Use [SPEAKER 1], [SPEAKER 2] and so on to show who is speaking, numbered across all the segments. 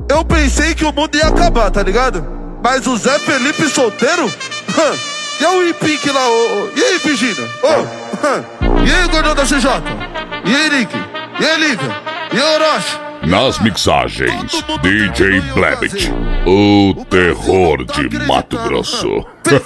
[SPEAKER 1] Eu pensei que o mundo ia acabar, tá ligado? Mas o Zé Felipe solteiro? E o Ipink lá, e aí, Pigina? E aí, gordão da CJ? E aí, Nick? E aí, Liga? E aí, Orochi?
[SPEAKER 2] Nas mixagens, DJ Blebit, o terror de Mato Grosso.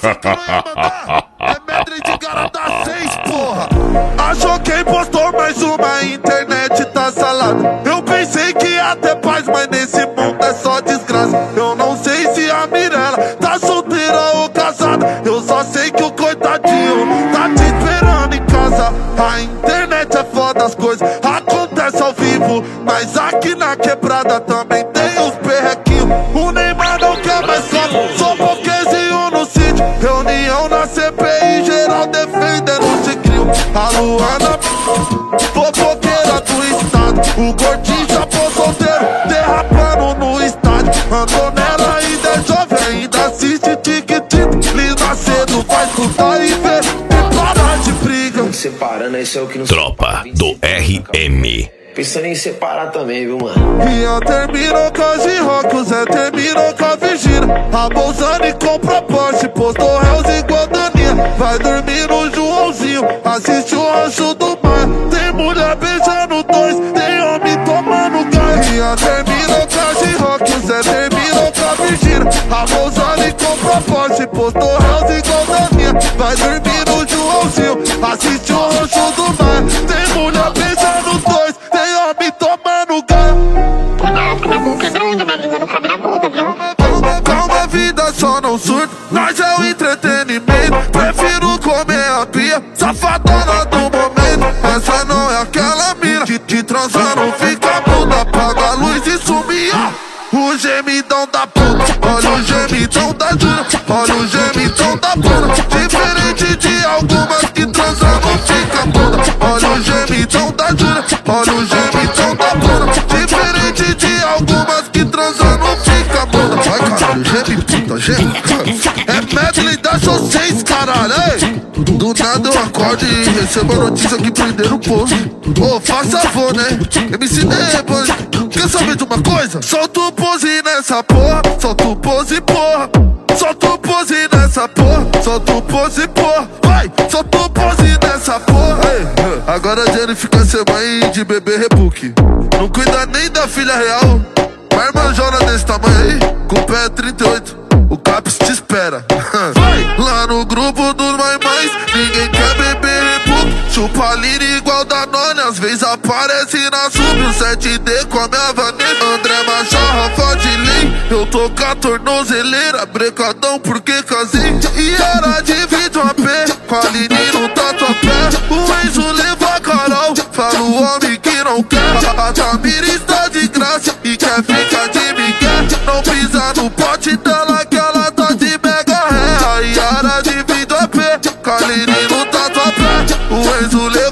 [SPEAKER 1] É medley de garota 6, porra. Achou quem postou mais uma, internet tá salada. Eu pensei que ia ter paz, mas nesse mundo é só desgraça. Eu não sei se a Mirella tá solteira ou casada. Eu só sei que o coitadinho tá te esperando em casa. A internet é foda, as coisas acontecem ao vivo, mas aqui na quebrada também tem os perrequinhos. O Neymar não quer mais copo, só pokézinho no sítio. Reunião na CPI, geral defendendo o ciclo. A Luana, fofoqueira do estado. O gordinho chapou solteiro, derrapando no estádio. Andou nela ainda é jovem, ainda assiste tic-tic. Lina cedo, vai escutar e ver, e parar de briga.
[SPEAKER 3] Separando, esse é o que não.
[SPEAKER 2] Tropa do RM.
[SPEAKER 3] Pensando em separar também, viu, mano?
[SPEAKER 1] Rian terminou com a G-Rock, o Zé terminou com a Virgínia. A Bolzani comprou Porsche, postou réus igual Daninha. Vai dormir no Joãozinho, assiste o Rancho do Mar. Tem mulher beijando dois, tem homem tomando gás. Rian terminou com a G-Rock, o Zé terminou com a Virgínia. A Bolzani comprou Porsche, postou réus igual Daninha. Vai dormir no Joãozinho, assiste o Rancho do Mar. Tem mulher beijando dois, tem homem tomando gás.
[SPEAKER 4] Cuidado que minha boca é grande, minha língua não cabe na boca, viu?
[SPEAKER 1] Calma, a vida só não surta, nós é o entretenimento. Prefiro comer a pia, safadona do momento. Essa não é aquela mina que transar não fica muda. Apaga a luz e sumia o gemidão da puta. Olha o gemidão da Jura, olha o gemidão da puta. Diferente de algumas que transar não fica muda. Olha o gemidão da Jura, olha o gemidão da puta. Diferente de algumas que transar não fica muda. Vai, caralho, geme, puta, geme. É medley da Josseis, caralho, ei. Do nada eu acordo e recebo a notícia que prenderam o poço. Ô, faça favor, né? MC Nebas, quer saber de uma coisa? Solta o pose nessa porra, solta o pose, porra. Solta o pose nessa porra, solta o pose, porra. Vai, solta o pose nessa porra. Ei, agora a Jenny fica ser mãe de bebê rebook. Não cuida nem da filha real. Vai manjona desse tamanho aí, com o pé 38. O Caps te espera. Vai! Lá no grupo dos mães, ninguém quer beber rebook. Chupa lira igual Danone, às vezes aparece na sub. O 7D come a Vanessa, André Machorra, Fodilin. Eu tô com a tornozeleira, brecadão porque casei. E era de vídeo AP, com a Lini no tatuapé. O Enzo levou a Carol, fala o homem que não quer. A Tamira está de graça e quer ficar de migué. Não pisa no pote dela que ela tá de mega ré. A Yara de vídeo AP, com a Lini no tatuapé. O Enzo levou